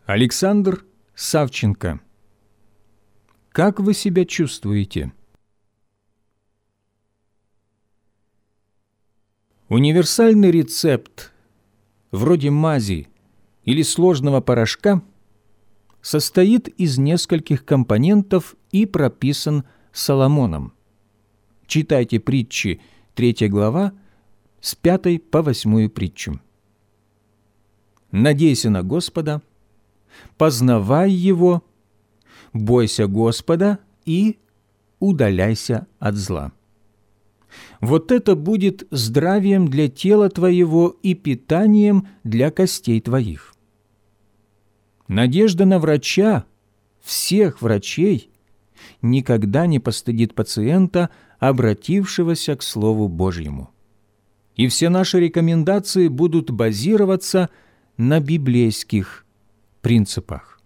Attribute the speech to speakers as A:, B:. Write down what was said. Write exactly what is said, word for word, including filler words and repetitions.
A: Александр Савченко. Как вы себя чувствуете? Универсальный рецепт, вроде мази или сложного порошка, состоит из нескольких компонентов и прописан Соломоном. Читайте Притчи, третья глава, с пятой по восьмую притчу. Надейся на Господа, познавай Его, бойся Господа и удаляйся от зла. Вот это будет здравием для тела твоего и питанием для костей твоих. Надежда на врача, всех врачей, никогда не постыдит пациента, обратившегося к Слову Божьему. И все наши рекомендации будут базироваться на библейских принципах.